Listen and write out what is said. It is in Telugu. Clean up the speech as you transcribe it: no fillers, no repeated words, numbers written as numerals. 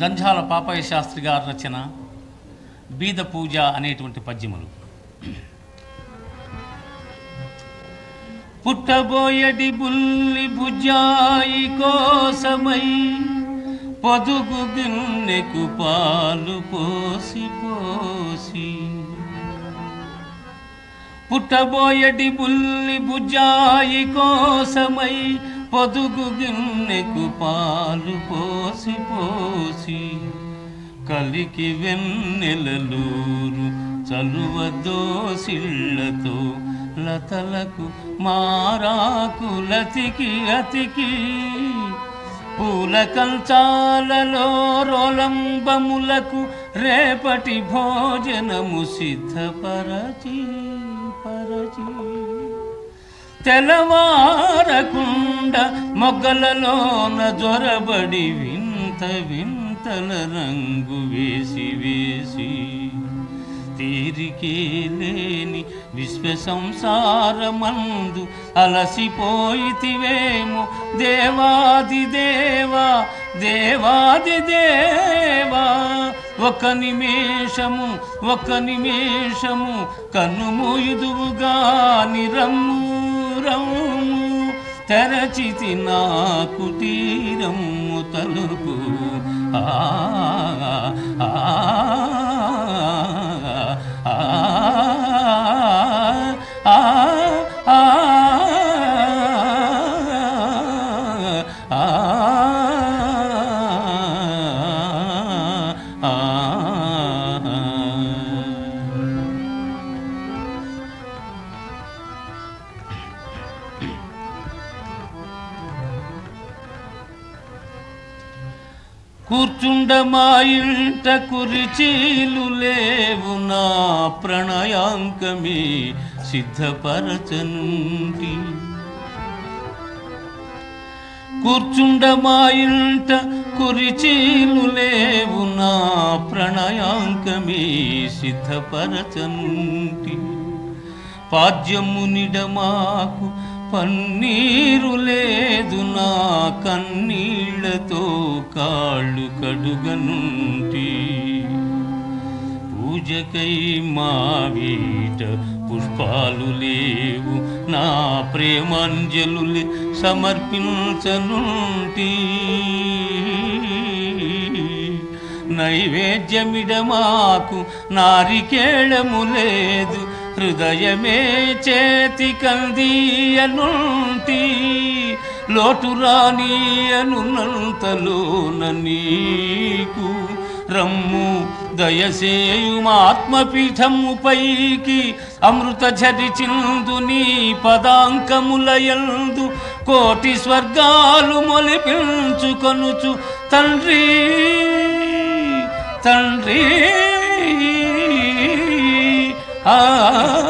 జంఝాల పాపయ్య శాస్త్రి గారి రచన బీద పూజ అనేటువంటి పద్యములు. పుట్టబోయడి బుల్లి బుజ్జాయి కోసమై పొదుగు గిన్నెకు పాలు పోసి పోసి, పుట్టబోయడి బుల్లి బుజ్జాయి కోసమై పొదుగు గిన్నెకు పాలు పోసి పోసి, కలికి వెన్నెలలూరు చలువ దోసిళ్లతో లతలకు మారాకులతికి అతికి, పూల కంచాలలో రోలంబములకు రేపటి భోజనము సిద్ధపరచి పరచి, తెల్లవారకుండ మొగ్గలలోన జొరబడి వింత వింతల రంగు వేసి వేసి, తీరికే లేని విశ్వ సంసారమందు అలసిపోయితివేమో దేవాది దేవా దేవాది దేవా. ఒక నిమేషము కనుమూయుదువుగా నిరమ్ము రమ్ము, తెరచితి నా కుటీరము తలుపు. ఆ కూర్చుండ మా ఇంట కురిచీలు లేవు నా ప్రణయాంకమే సిద్ధపరచనుండి. కూర్చుండ మా ఇంట కురిచీలు లేవు నా ప్రణయాంకమే సిద్ధపరచనుండి. పాద్యము నిడమాకు పన్నీరు లేదు నా కన్నీళ్లతో కాళ్ళు కడుగనుంటి. పూజకై మా వీట పుష్పాలు లేవు నా ప్రేమాంజలులే సమర్పించనుంటి. నైవేద్యమిడమాకు నారికేళము లేదు హృదయమే చేతి కందీయనుంటి. లోటు రానియనున్నంతలోన నీకు రమ్ము దయసేయుమాత్మపీఠము పైకి. అమృత ఝరిచిందు నీ పదాంకములయందు కోటి స్వర్గాలు మొలిపించుకొనుచు తండ్రి తండ్రి. ఆ